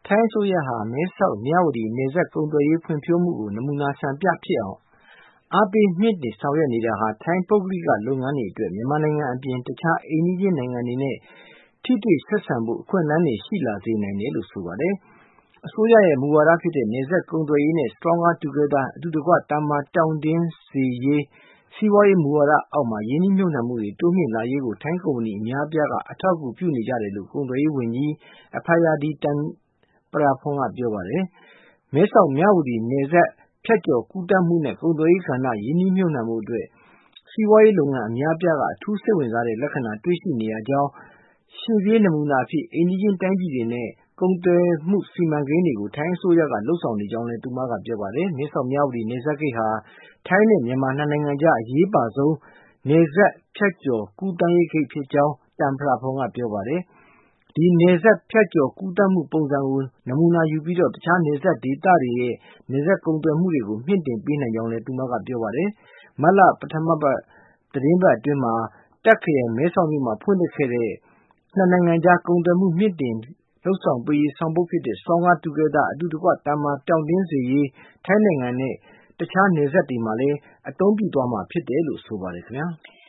ထိုင်းအစိုးရဟာမဲဆောက်မြဝတီနယ်စပ်ကုန်သွယ်ရေးဖွံ့ဖြိုးမှုကိုနမူနာစံပြဖြစ်အောင်အားပေးမြှင့်တင်ဆောင်ရွက်နေတာဟာထိုင်းပုဂ္ဂလိကလုပ်ငန်းတွေအတွက်မြန်မာနိုင်ငံအပြင်တခြားအိမ်နီးချင်းနိုင်ငံတွေနဲ့ထိတွေ့ဆက်ဆံဖို့အခွင့်အလမ်းတွေရှိလာစေနိုင်တယ်လို့ဆိုပါတယ်။အစိုးရရဲ့မူဝါဒဖြစ်တဲ့နယ်စပ်ကုန်သွယ်ရေးနဲ့ Stronger Together အတူတကွတန်မာတောင့်တင်းစေရေးစီးပွားရေးမူဝါဒအောက်မှာယင်းနှိမ့်ညွတ်နှံမှုတွေတိုးမြင့်လာရေးကိုထိုင်းကုမ္ပဏီအများအပြားကအထောက်အကူပြုနေကြတယ်လို့ကုန်သွယ်ရေးဝန်ကြီး Aphayadee Tanpraphong ကပြောပါတယ်။မဲဆောက်မြဝတီနယ်စပ်ဖြတ်ကျော်ကူးတန်းမှုနဲ့ကုန်သွယ်ရေးကဏ္ဍယင်းနှိမ့်ညွတ်နှံမှုအတွက်စီးပွားရေးလုပ်ငန်းအများအပြားကအထူးစိတ်ဝင်စားတဲ့လက္ခဏာတွေ့ရှိနေရကြောင်းရှေ့ပြေးနမူနာအဖြစ်အိမ်နီးချင်းတိုင်းပြည်တွေနဲ့ကုန်သွယ်မှုစီမံကိန်းတွေကိုထိုင်းအစိုးရကလှုပ်ဆောင်နေကြောင်းလည်းသူမကပြောပါတယ်။မဲဆောက်မြဝတီနယ်စပ်ဂိတ်ဟာထိုင်းနဲ့မြန်မာနှစ်နိုင်ငံကြားအရေးပါဆုံးနယ်စပ်ဖြတ်ကျော်ကူးတန်းရေးဂိတ်ဖြစ်ကြောင်း Tanpraphong ကပြောပါတယ်။ဒီနယ်စပ်ဖြတ်ကျော်ကူးတန်းမှုပုံစံကိုနမူနာယူပြီးတခြားနယ်စပ်ဒေသတွေရဲ့နယ်စပ်ကုန်သွယ်မှုတွေကိုမြင့်တင်ပေးနိုင်ကြောင်းလည်းသူမကပြောပါတယ်။မတ်လပထမသတင်းပတ်အတွင်းမှာတာ့ခ်ခရိုင်မဲဆောက်မြို့မှာဖွင့်လှစ်ခဲ့တဲ့နှစ်နိုင်ငံကြားကုန်သွယ်မှုမြင့်တင်လုပ်ဆောင်ပေးရေးဆောင်ပုဒ်ဖြစ်တဲ့ Stronger Together အတူတကွတန်မာတောင့်တင်းစေရေးထိုင်းနိုင်ငံနဲ့တခြားနယ်စပ်တွေမှာလည်းအသုံးပြုသွားမှာဖြစ်တယ်လို့ဆိုပါတယ်ခင်ဗျာ။